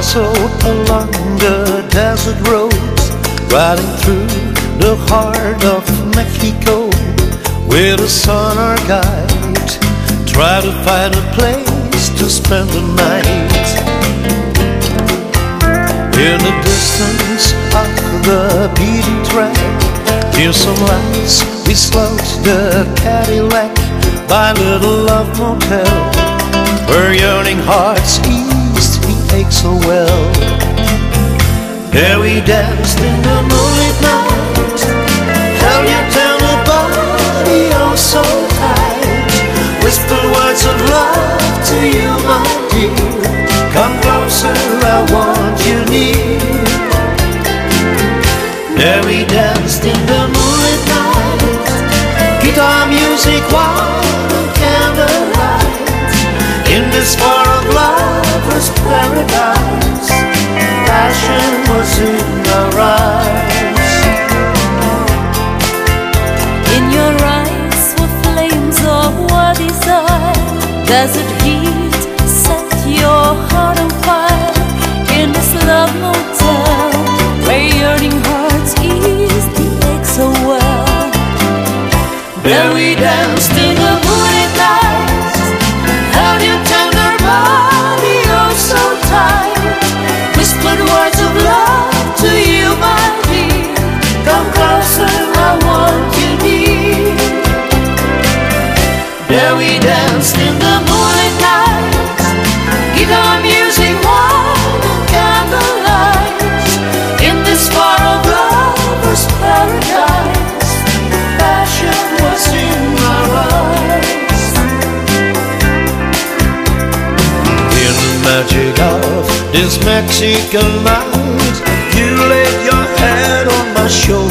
also along the desert roads, riding through the heart of Mexico, with the sun our guide, try to find a place to spend the night. In the distance of the beaten track, near some lights we slowed the Cadillac by Little Love Motel, where yearning hearts eased the ache so well. There we danced in the moonlit night, held your tender body oh so tight, whispered words of love to you, my dear. Come closer, I want you near. There we danced in the moonlit night, guitar music, wine and candlelight, in this far of lovers' paradise. Passion was in our eyes. In your eyes were flames of what desire, desert heat set your heart on fire. In this love motel, where yearning hearts ease the ache so well. There we danced in the moonlit night, held your tender body oh so tight, whispered words of love to you, my dear. Come closer, I want you near. There we danced in the moonlit night, guitar music, wine and candlelight, in this far of lovers' paradise. Passion was in our eyes. In the magic of this Mexican night, you laid your head on my shoulder,